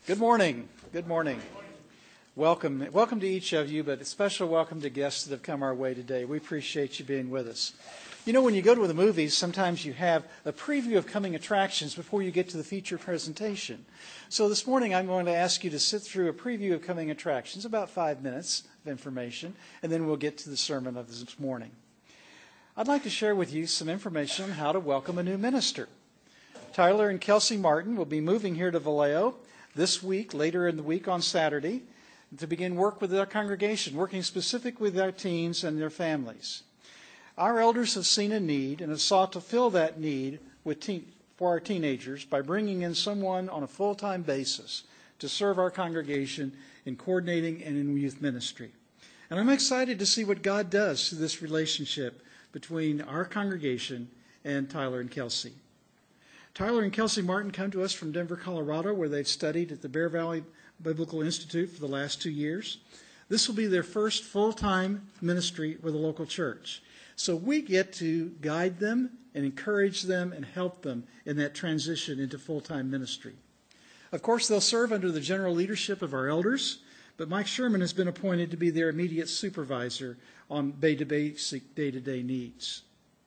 Good morning. Good morning. Welcome. Welcome to each of you, but a special welcome to guests that have come our way today. We appreciate you being with us. You know, when you go to the movies, sometimes you have a preview of coming attractions before you get to the feature presentation. So this morning I'm going to ask you to sit through a preview of coming attractions, about 5 minutes of information, and then we'll get to the sermon of this morning. I'd like to share with you some information on how to welcome a new minister. Tyler and Kelsey Martin will be moving here to Vallejo this week, later in the week on Saturday, to begin work with our congregation, working specifically with our teens and their families. Our elders have seen a need and have sought to fill that need for our teenagers by bringing in someone on a full-time basis to serve our congregation in coordinating and in youth ministry. And I'm excited to see what God does to this relationship between our congregation and Tyler and Kelsey. Tyler and Kelsey Martin come to us from Denver, Colorado, where they've studied at the Bear Valley Biblical Institute for the last 2 years. This will be their first full-time ministry with a local church. So we get to guide them and encourage them and help them in that transition into full-time ministry. Of course, they'll serve under the general leadership of our elders, but Mike Sherman has been appointed to be their immediate supervisor on basic day-to-day needs.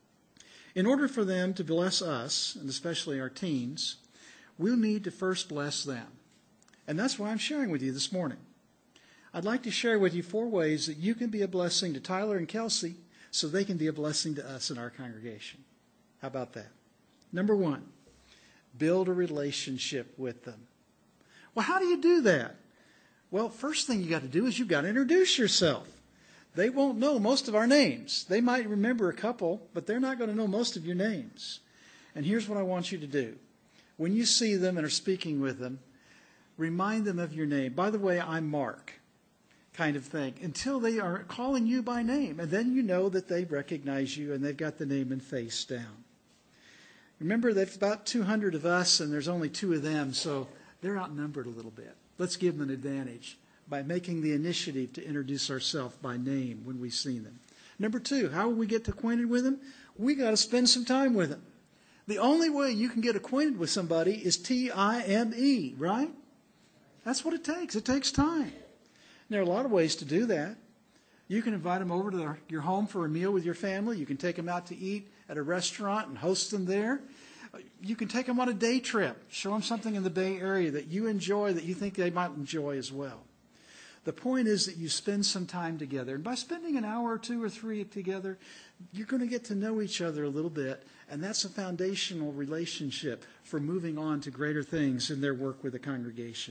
In order for them to bless us, and especially our teens, we'll need to first bless them. And that's why I'm sharing with you this morning. I'd like to share with you 4 ways that you can be a blessing to Tyler and Kelsey so they can be a blessing to us in our congregation. How about that? Number 1, build a relationship with them. Well, how do you do that? Well, first thing you got to do is you've got to introduce yourself. They won't know most of our names. They might remember a couple, but they're not going to know most of your names. And here's what I want you to do. When you see them and are speaking with them, remind them of your name. By the way, I'm Mark, kind of thing, until they are calling you by name. And then you know that they recognize you and they've got the name and face down. Remember, there's about 200 of us and there's only 2 of them, so they're outnumbered a little bit. Let's give them an advantage by making the initiative to introduce ourselves by name when we see them. Number 2, how will we get acquainted with them? We got to spend some time with them. The only way you can get acquainted with somebody is time, right? That's what it takes. It takes time. And there are a lot of ways to do that. You can invite them over to your home for a meal with your family. You can take them out to eat at a restaurant and host them there. You can take them on a day trip. Show them something in the Bay Area that you enjoy that you think they might enjoy as well. The point is that you spend some time together. And by spending an hour or 2 or 3 together, you're going to get to know each other a little bit. And that's a foundational relationship for moving on to greater things in their work with the congregation.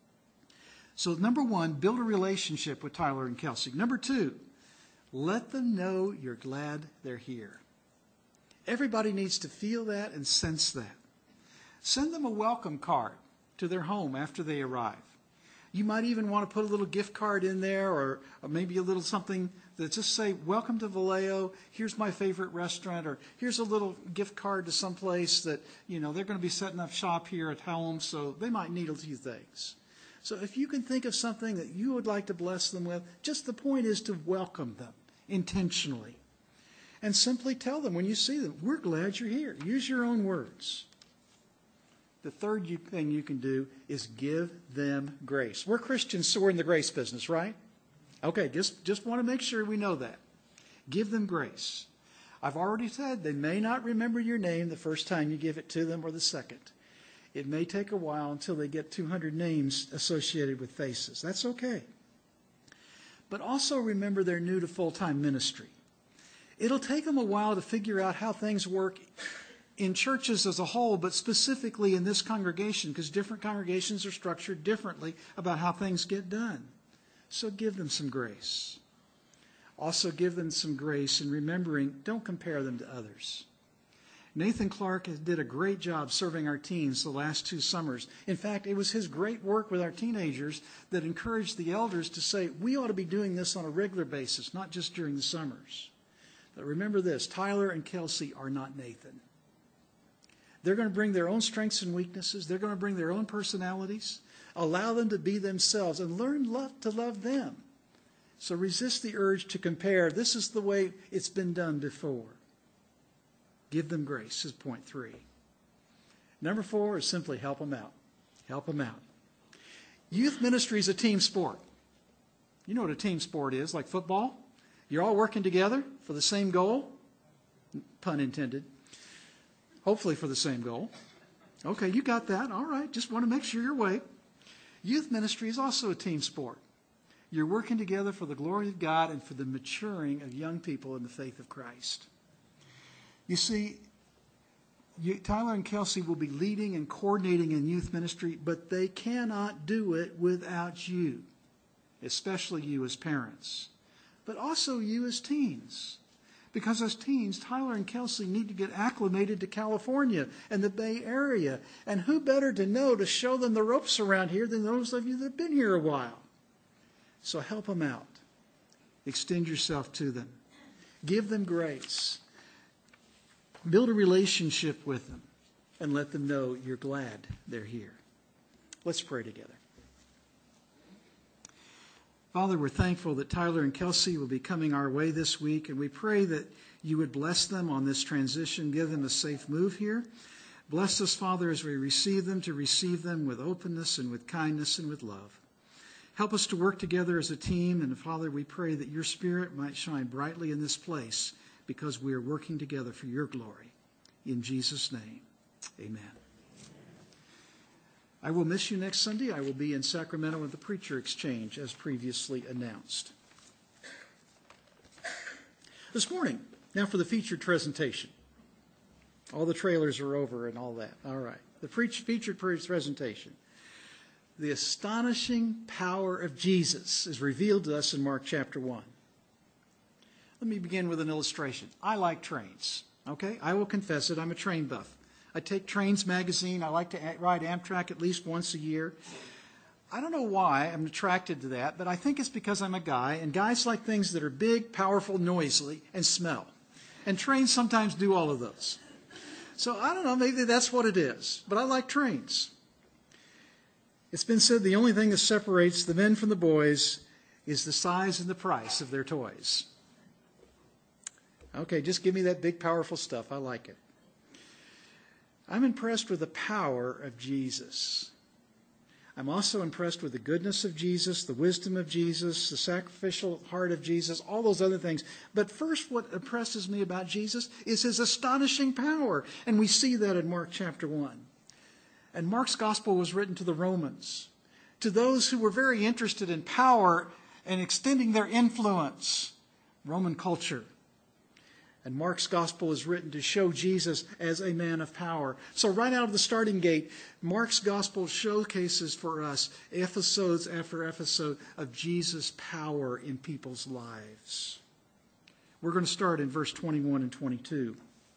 So number 1, build a relationship with Tyler and Kelsey. Number 2, let them know you're glad they're here. Everybody needs to feel that and sense that. Send them a welcome card to their home after they arrive. You might even want to put a little gift card in there or maybe a little something that just say, welcome to Vallejo, here's my favorite restaurant, or here's a little gift card to some place that, they're going to be setting up shop here at home, so they might need a few things. So if you can think of something that you would like to bless them with, just the point is to welcome them intentionally. And simply tell them when you see them, we're glad you're here. Use your own words. The third thing you can do is give them grace. We're Christians, so we're in the grace business, right? Okay, just want to make sure we know that. Give them grace. I've already said they may not remember your name the first time you give it to them or the second. It may take a while until they get 200 names associated with faces. That's okay. But also remember they're new to full-time ministry. It'll take them a while to figure out how things work in churches as a whole, but specifically in this congregation, because different congregations are structured differently about how things get done. So give them some grace. Also give them some grace in remembering, don't compare them to others. Nathan Clark did a great job serving our teens the last 2 summers. In fact, it was his great work with our teenagers that encouraged the elders to say, we ought to be doing this on a regular basis, not just during the summers. But remember this, Tyler and Kelsey are not Nathan. They're going to bring their own strengths and weaknesses. They're going to bring their own personalities. Allow them to be themselves and learn to love them. So resist the urge to compare. This is the way it's been done before. Give them grace is point 3. Number 4 is simply help them out. Help them out. Youth ministry is a team sport. You know what a team sport is, like football. You're all working together for the same goal. Pun intended. Hopefully for the same goal. Okay, you got that. All right, just want to make sure you're awake. Youth ministry is also a team sport. You're working together for the glory of God and for the maturing of young people in the faith of Christ. You see, Tyler and Kelsey will be leading and coordinating in youth ministry, but they cannot do it without you, especially you as parents, but also you as teens. Because as teens, Tyler and Kelsey need to get acclimated to California and the Bay Area. And who better to know to show them the ropes around here than those of you that have been here a while? So help them out. Extend yourself to them. Give them grace. Build a relationship with them. And let them know you're glad they're here. Let's pray together. Father, we're thankful that Tyler and Kelsey will be coming our way this week, and we pray that you would bless them on this transition, give them a safe move here. Bless us, Father, as we receive them, to receive them with openness and with kindness and with love. Help us to work together as a team, and Father, we pray that your Spirit might shine brightly in this place because we are working together for your glory. In Jesus' name, amen. I will miss you next Sunday. I will be in Sacramento at the Preacher Exchange, as previously announced. This morning, now for the featured presentation. All the trailers are over and all that. All right. The featured presentation. The astonishing power of Jesus is revealed to us in Mark chapter 1. Let me begin with an illustration. I like trains. Okay? I will confess it. I'm a train buff. I take Trains magazine. I like to ride Amtrak at least once a year. I don't know why I'm attracted to that, but I think it's because I'm a guy, and guys like things that are big, powerful, noisy, and smell. And trains sometimes do all of those. So I don't know, maybe that's what it is, but I like trains. It's been said the only thing that separates the men from the boys is the size and the price of their toys. Okay, just give me that big, powerful stuff. I like it. I'm impressed with the power of Jesus. I'm also impressed with the goodness of Jesus, the wisdom of Jesus, the sacrificial heart of Jesus, all those other things. But first, what impresses me about Jesus is his astonishing power. And we see that in Mark chapter 1. And Mark's gospel was written to the Romans, to those who were very interested in power and extending their influence, Roman culture. And Mark's gospel is written to show Jesus as a man of power. So right out of the starting gate, Mark's gospel showcases for us episodes after episode of Jesus' power in people's lives. We're going to start in verse 21 and 22.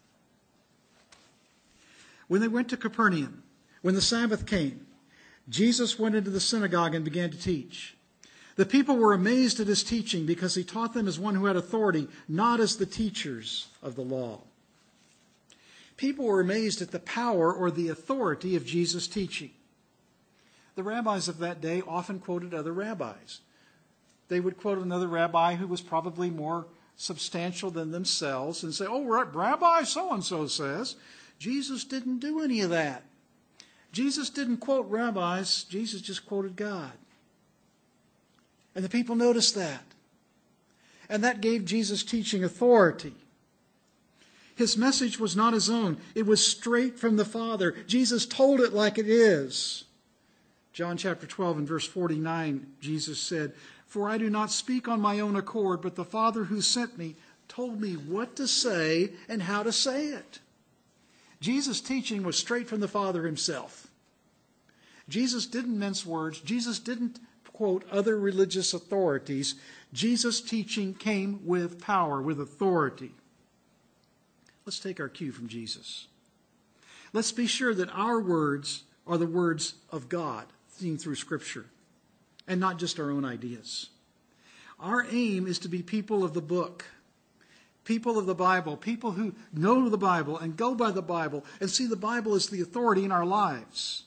When they went to Capernaum, when the Sabbath came, Jesus went into the synagogue and began to teach. The people were amazed at his teaching because he taught them as one who had authority, not as the teachers of the law. People were amazed at the power or the authority of Jesus' teaching. The rabbis of that day often quoted other rabbis. They would quote another rabbi who was probably more substantial than themselves and say, "Oh, Rabbi so-and-so says." Jesus didn't do any of that. Jesus didn't quote rabbis. Jesus just quoted God. And the people noticed that. And that gave Jesus' teaching authority. His message was not his own. It was straight from the Father. Jesus told it like it is. John chapter 12 and verse 49, Jesus said, "For I do not speak on my own accord, but the Father who sent me told me what to say and how to say it." Jesus' teaching was straight from the Father himself. Jesus didn't mince words. Jesus didn't quote other religious authorities. Jesus' teaching came with power, with authority. Let's take our cue from Jesus. Let's be sure that our words are the words of God seen through Scripture and not just our own ideas. Our aim is to be people of the book, people of the Bible, people who know the Bible and go by the Bible and see the Bible as the authority in our lives.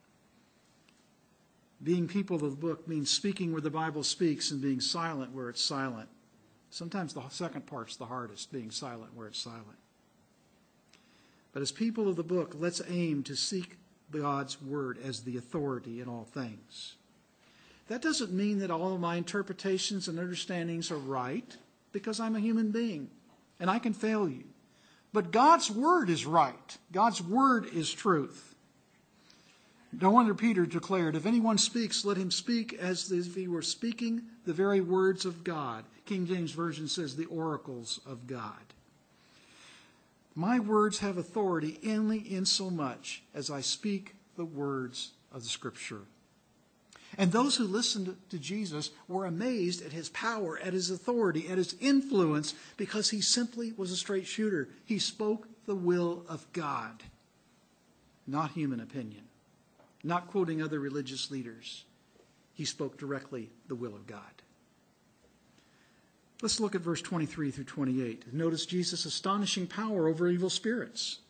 Being people of the book means speaking where the Bible speaks and being silent where it's silent. Sometimes the second part's the hardest, being silent where it's silent. But as people of the book, let's aim to seek God's word as the authority in all things. That doesn't mean that all of my interpretations and understandings are right, because I'm a human being and I can fail you. But God's Word is right. God's Word is truth. No wonder Peter declared, if anyone speaks, let him speak as if he were speaking the very words of God. King James Version says the oracles of God. My words have authority only insomuch as I speak the words of the Scripture. And those who listened to Jesus were amazed at his power, at his authority, at his influence, because he simply was a straight shooter. He spoke the will of God, not human opinion, not quoting other religious leaders. He spoke directly the will of God. Let's look at verse 23 through 28. Notice Jesus' astonishing power over evil spirits.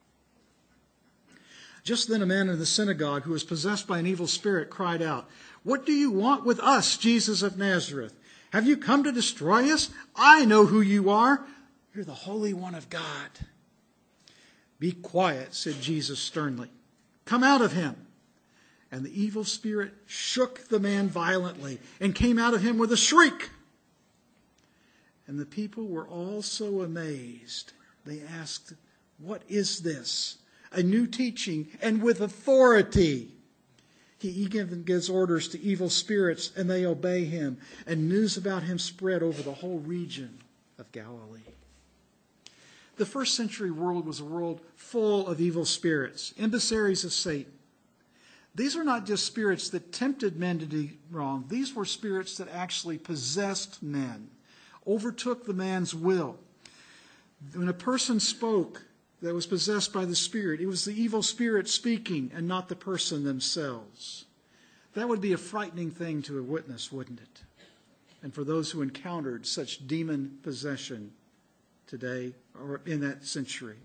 Just then a man in the synagogue who was possessed by an evil spirit cried out, "What do you want with us, Jesus of Nazareth? Have you come to destroy us? I know who you are. You're the Holy One of God." "Be quiet," said Jesus sternly. "Come out of him." And the evil spirit shook the man violently and came out of him with a shriek. And the people were all so amazed. They asked, "What is this? A new teaching and with authority." He even gives orders to evil spirits and they obey him. And news about him spread over the whole region of Galilee. The first century world was a world full of evil spirits, emissaries of Satan. These are not just spirits that tempted men to do wrong. These were spirits that actually possessed men, overtook the man's will. When a person spoke that was possessed by the Spirit, it was the evil spirit speaking and not the person themselves. That would be a frightening thing to a witness, wouldn't it? And for those who encountered such demon possession today or in that century.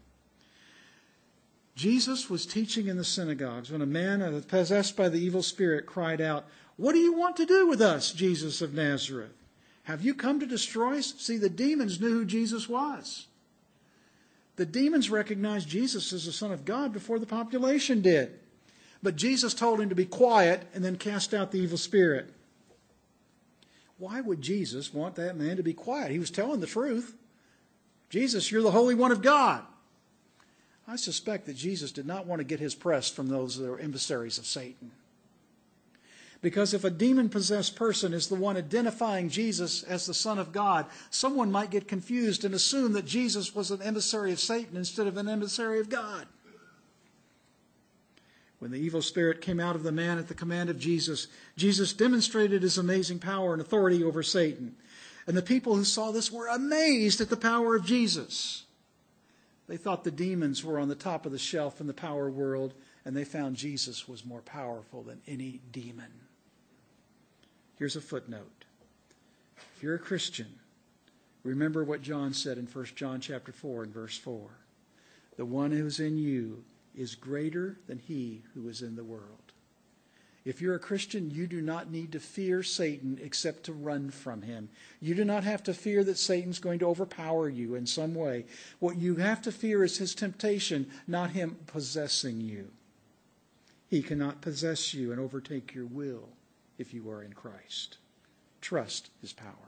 Jesus was teaching in the synagogues when a man possessed by the evil spirit cried out, "What do you want to do with us, Jesus of Nazareth? Have you come to destroy us?" See, the demons knew who Jesus was. The demons recognized Jesus as the Son of God before the population did. But Jesus told him to be quiet and then cast out the evil spirit. Why would Jesus want that man to be quiet? He was telling the truth. "Jesus, you're the Holy One of God." I suspect that Jesus did not want to get his press from those that are emissaries of Satan. Because if a demon-possessed person is the one identifying Jesus as the Son of God, someone might get confused and assume that Jesus was an emissary of Satan instead of an emissary of God. When the evil spirit came out of the man at the command of Jesus, Jesus demonstrated his amazing power and authority over Satan. And the people who saw this were amazed at the power of Jesus. They thought the demons were on the top of the shelf in the power world, and they found Jesus was more powerful than any demon. Here's a footnote. If you're a Christian, remember what John said in 1 John chapter 4 and verse 4. The one who is in you is greater than he who is in the world. If you're a Christian, you do not need to fear Satan except to run from him. You do not have to fear that Satan's going to overpower you in some way. What you have to fear is his temptation, not him possessing you. He cannot possess you and overtake your will if you are in Christ. Trust his power.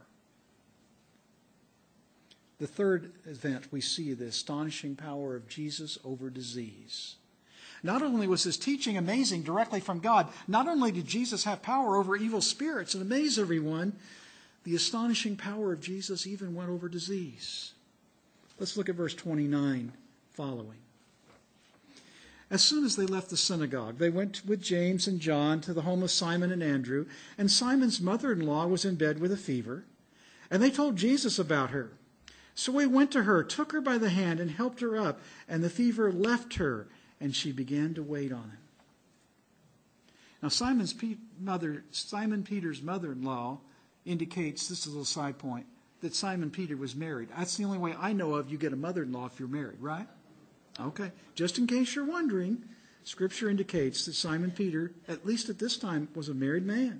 The third event we see the astonishing power of Jesus over disease. Not only was his teaching amazing directly from God, not only did Jesus have power over evil spirits and amaze everyone, the astonishing power of Jesus even went over disease. Let's look at verse 29 following. As soon as they left the synagogue, they went with James and John to the home of Simon and Andrew, and Simon's mother-in-law was in bed with a fever, and they told Jesus about her. So he went to her, took her by the hand, and helped her up, and the fever left her, and she began to wait on him. Now, Simon Peter's mother-in-law indicates, this is a little side point, that Simon Peter was married. That's the only way I know of you get a mother-in-law if you're married, right? Okay. Just in case you're wondering, Scripture indicates that Simon Peter, at least at this time, was a married man.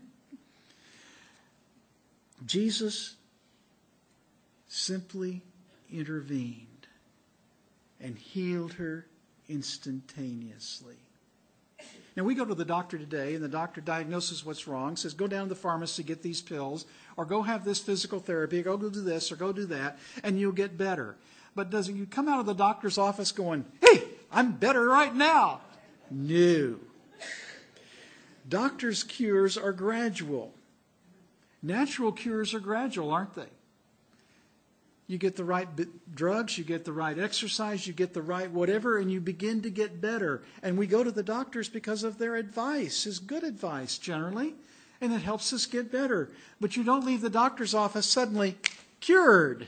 Jesus simply intervened and healed her instantaneously. Now, we go to the doctor today, and the doctor diagnoses what's wrong, says, go down to the pharmacy, get these pills, or go have this physical therapy, or go do this, or go do that, and you'll get better. But does you come out of the doctor's office going, hey, I'm better right now? No. Doctors' cures are gradual. Natural cures are gradual, aren't they? You get the right drugs, you get the right exercise, you get the right whatever, and you begin to get better. And we go to the doctors because of their advice, is good advice generally, and it helps us get better. But you don't leave the doctor's office suddenly cured.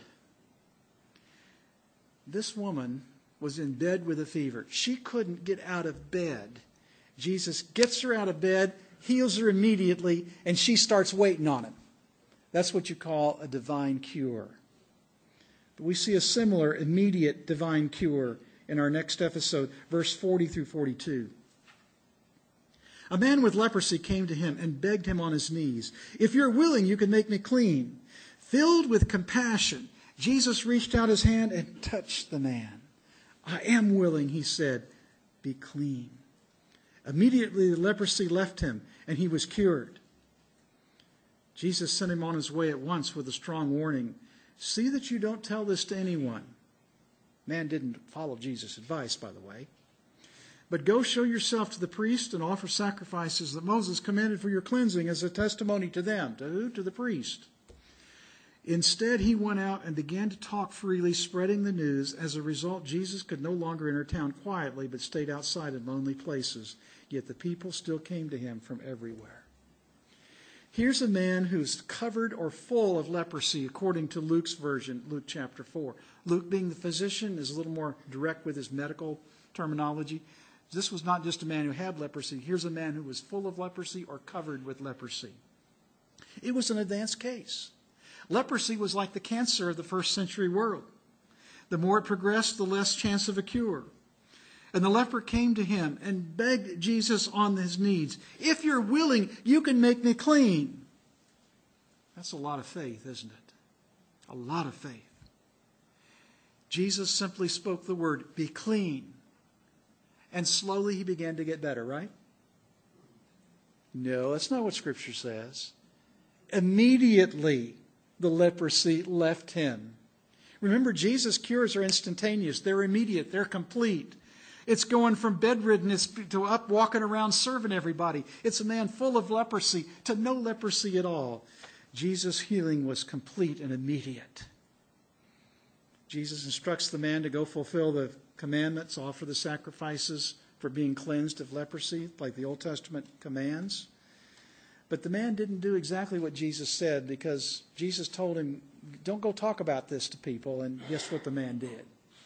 This woman was in bed with a fever. She couldn't get out of bed. Jesus gets her out of bed, heals her immediately, and she starts waiting on him. That's what you call a divine cure. But we see a similar immediate divine cure in our next episode, verse 40 through 42. A man with leprosy came to him and begged him on his knees, if you're willing, you can make me clean. Filled with compassion, Jesus reached out his hand and touched the man. I am willing, he said, be clean. Immediately the leprosy left him and he was cured. Jesus sent him on his way at once with a strong warning. See that you don't tell this to anyone. Man didn't follow Jesus' advice, by the way. But go show yourself to the priest and offer sacrifices that Moses commanded for your cleansing as a testimony to them. To who? To the priest. Instead, he went out and began to talk freely, spreading the news. As a result, Jesus could no longer enter town quietly, but stayed outside in lonely places. Yet the people still came to him from everywhere. Here's a man who's covered or full of leprosy, according to Luke's version, Luke chapter 4. Luke, being the physician, is a little more direct with his medical terminology. This was not just a man who had leprosy. Here's a man who was full of leprosy or covered with leprosy. It was an advanced case. Leprosy was like the cancer of the first century world. The more it progressed, the less chance of a cure. And the leper came to him and begged Jesus on his knees, if you're willing, you can make me clean. That's a lot of faith, isn't it? A lot of faith. Jesus simply spoke the word, be clean. And slowly he began to get better, right? No, that's not what Scripture says. Immediately the leprosy left him. Remember, Jesus' cures are instantaneous. They're immediate. They're complete. It's going from bedriddenness to up walking around serving everybody. It's a man full of leprosy to no leprosy at all. Jesus' healing was complete and immediate. Jesus instructs the man to go fulfill the commandments, offer the sacrifices for being cleansed of leprosy, like the Old Testament commands. But the man didn't do exactly what Jesus said, because Jesus told him, don't go talk about this to people. And guess what the man did?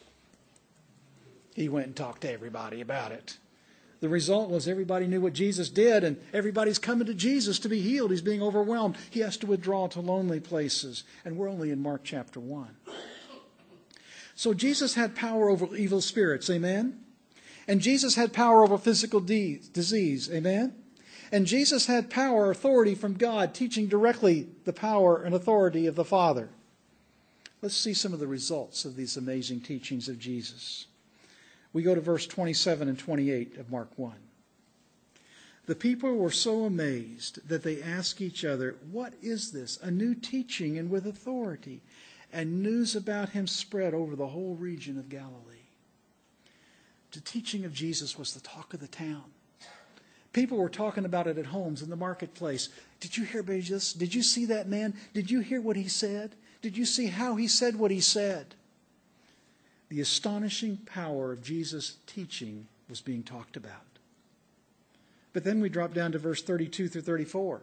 He went and talked to everybody about it. The result was everybody knew what Jesus did, and everybody's coming to Jesus to be healed. He's being overwhelmed. He has to withdraw to lonely places. And we're only in Mark chapter 1. So Jesus had power over evil spirits, amen? And Jesus had power over physical disease, amen? And Jesus had power, authority from God, teaching directly the power and authority of the Father. Let's see some of the results of these amazing teachings of Jesus. We go to verse 27 and 28 of Mark 1. The people were so amazed that they asked each other, what is this? A new teaching and with authority. And news about him spread over the whole region of Galilee. The teaching of Jesus was the talk of the town. People were talking about it at homes, in the marketplace. Did you hear Jesus? Did you see that man? Did you hear what he said? Did you see how he said what he said? The astonishing power of Jesus' teaching was being talked about. But then we drop down to verse 32 through 34.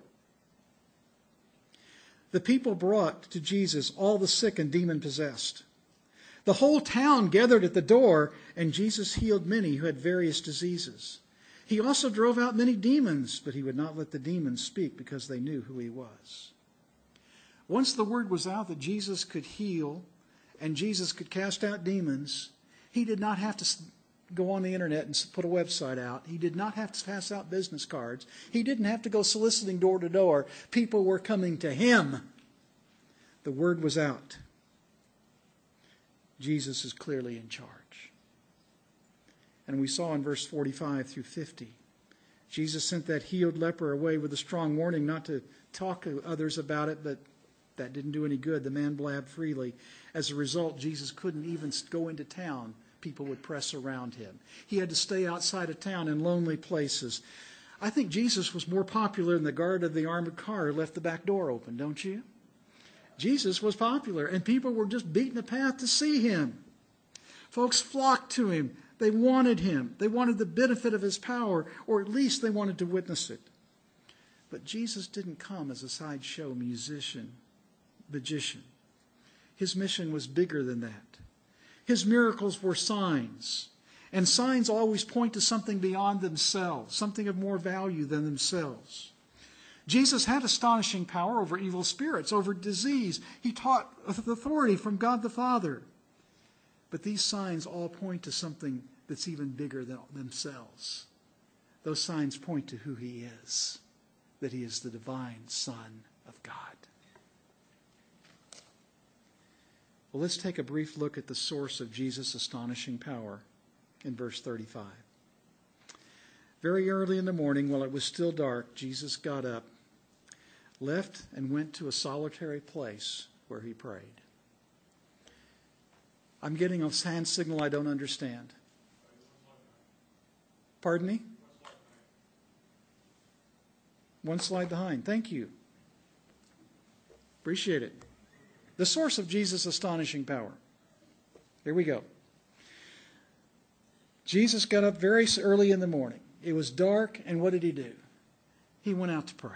The people brought to Jesus all the sick and demon-possessed. The whole town gathered at the door, and Jesus healed many who had various diseases. He also drove out many demons, but he would not let the demons speak because they knew who he was. Once the word was out that Jesus could heal and Jesus could cast out demons, he did not have to go on the internet and put a website out. He did not have to pass out business cards. He didn't have to go soliciting door to door. People were coming to him. The word was out. Jesus is clearly in charge. And we saw in verse 45 through 50, Jesus sent that healed leper away with a strong warning not to talk to others about it, but that didn't do any good. The man blabbed freely. As a result, Jesus couldn't even go into town. People would press around him. He had to stay outside of town in lonely places. I think Jesus was more popular than the guard of the armored car who left the back door open, don't you? Jesus was popular, and people were just beating a path to see him. Folks flocked to him. They wanted him. They wanted the benefit of his power, or at least they wanted to witness it. But Jesus didn't come as a sideshow magician. His mission was bigger than that. His miracles were signs. And signs always point to something beyond themselves, something of more value than themselves. Jesus had astonishing power over evil spirits, over disease. He taught with authority from God the Father. But these signs all point to something that's even bigger than themselves. Those signs point to who he is, that he is the divine Son of God. Well, let's take a brief look at the source of Jesus' astonishing power in verse 35. Very early in the morning, while it was still dark, Jesus got up, left, and went to a solitary place where he prayed. I'm getting a hand signal I don't understand. Pardon me? One slide behind. Thank you. Appreciate it. The source of Jesus' astonishing power. Here we go. Jesus got up very early in the morning. It was dark, and what did he do? He went out to pray.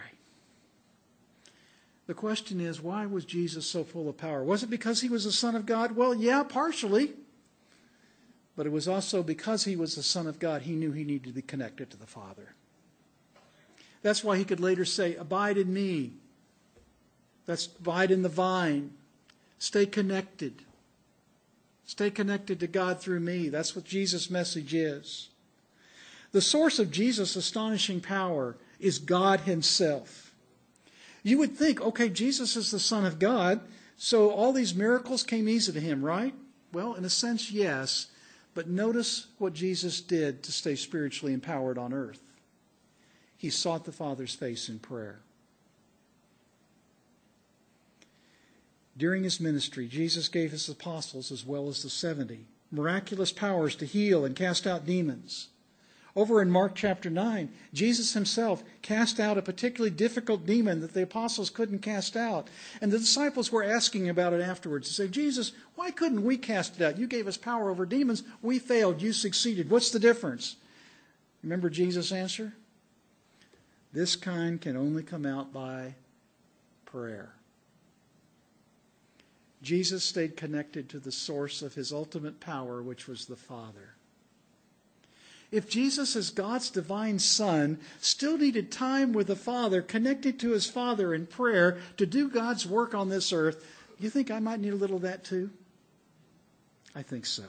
The question is, why was Jesus so full of power? Was it because he was the Son of God? Well, yeah, partially. But it was also because he was the Son of God, he knew he needed to be connected to the Father. That's why he could later say, abide in me. That's abide in the vine. Stay connected. Stay connected to God through me. That's what Jesus' message is. The source of Jesus' astonishing power is God himself. You would think, okay, Jesus is the Son of God, so all these miracles came easy to him, right? Well, in a sense, yes. But notice what Jesus did to stay spiritually empowered on earth. He sought the Father's face in prayer. During his ministry, Jesus gave his apostles, as well as the 70, miraculous powers to heal and cast out demons. Over in Mark chapter 9, Jesus himself cast out a particularly difficult demon that the apostles couldn't cast out. And the disciples were asking about it afterwards. They say, Jesus, why couldn't we cast it out? You gave us power over demons. We failed. You succeeded. What's the difference? Remember Jesus' answer? This kind can only come out by prayer. Jesus stayed connected to the source of his ultimate power, which was the Father. If Jesus, as God's divine Son, still needed time with the Father, connected to his Father in prayer to do God's work on this earth, you think I might need a little of that too? I think so.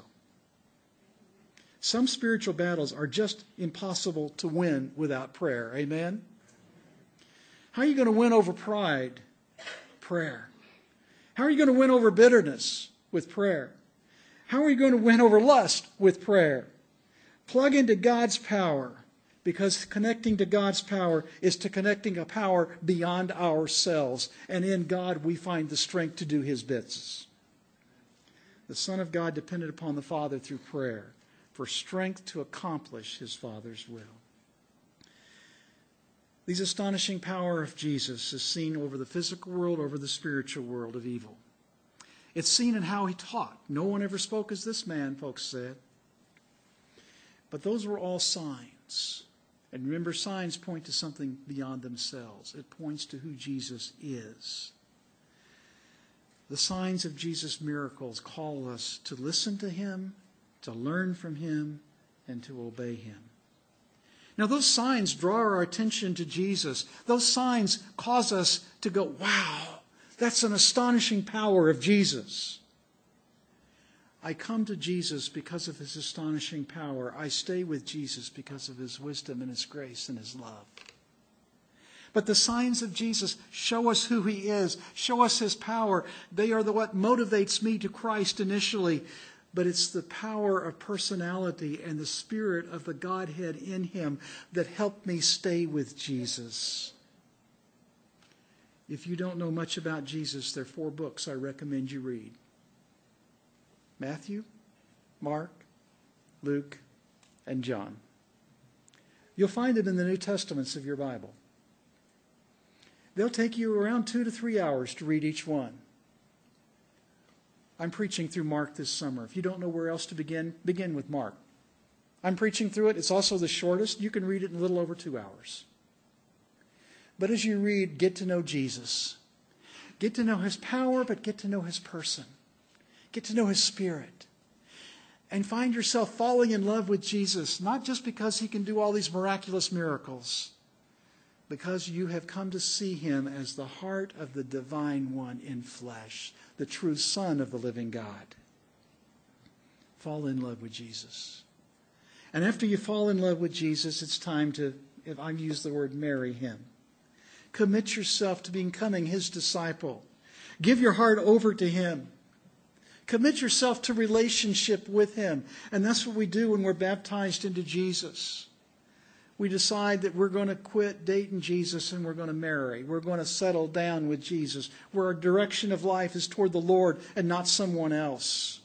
Some spiritual battles are just impossible to win without prayer. Amen? How are you going to win over pride? Prayer. How are you going to win over bitterness? With prayer. How are you going to win over lust? With prayer. Plug into God's power, because connecting to God's power is to connecting a power beyond ourselves. And in God we find the strength to do his bits. The Son of God depended upon the Father through prayer for strength to accomplish his Father's will. This astonishing power of Jesus is seen over the physical world, over the spiritual world of evil. It's seen in how he taught. No one ever spoke as this man, folks said. But those were all signs. And remember, signs point to something beyond themselves. It points to who Jesus is. The signs of Jesus' miracles call us to listen to him, to learn from him, and to obey him. Now, those signs draw our attention to Jesus. Those signs cause us to go, wow, that's an astonishing power of Jesus. I come to Jesus because of his astonishing power. I stay with Jesus because of his wisdom and his grace and his love. But the signs of Jesus show us who he is, show us his power. They are what motivates me to Christ initially. but it's the power of personality and the Spirit of the Godhead in him that helped me stay with Jesus. If you don't know much about Jesus, there are 4 books I recommend you read. Matthew, Mark, Luke, and John. You'll find them in the New Testaments of your Bible. They'll take you around 2 to 3 hours to read each one. I'm preaching through Mark this summer. If you don't know where else to begin, begin with Mark. I'm preaching through it. It's also the shortest. You can read it in a little over 2 hours. But as you read, get to know Jesus. Get to know his power, but get to know his person. Get to know his Spirit. And find yourself falling in love with Jesus, not just because he can do all these miraculous miracles, because you have come to see him as the heart of the divine one in flesh, the true Son of the living God. Fall in love with Jesus. And after you fall in love with Jesus, it's time to, if I use the word, marry him. Commit yourself to becoming his disciple. Give your heart over to him. Commit yourself to relationship with him. And that's what we do when we're baptized into Jesus. We decide that we're going to quit dating Jesus and we're going to marry. We're going to settle down with Jesus, where our direction of life is toward the Lord and not someone else.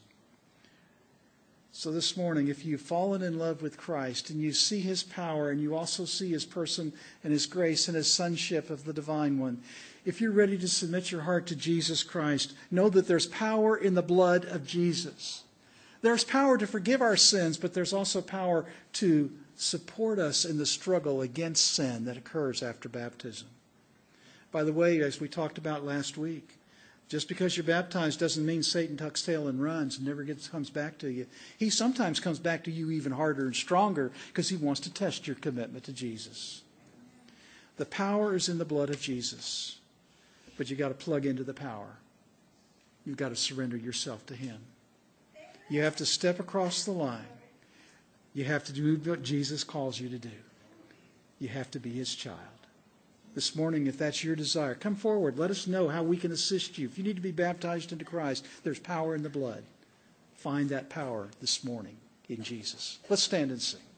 So this morning, if you've fallen in love with Christ and you see his power and you also see his person and his grace and his sonship of the divine one, if you're ready to submit your heart to Jesus Christ, know that there's power in the blood of Jesus. There's power to forgive our sins, but there's also power to support us in the struggle against sin that occurs after baptism. By the way, as we talked about last week, just because you're baptized doesn't mean Satan tucks tail and runs and never comes back to you. He sometimes comes back to you even harder and stronger because he wants to test your commitment to Jesus. The power is in the blood of Jesus, but you've got to plug into the power. You've got to surrender yourself to him. You have to step across the line. You have to do what Jesus calls you to do. You have to be his child. This morning, if that's your desire, come forward. Let us know how we can assist you. If you need to be baptized into Christ, there's power in the blood. Find that power this morning in Jesus. Let's stand and sing.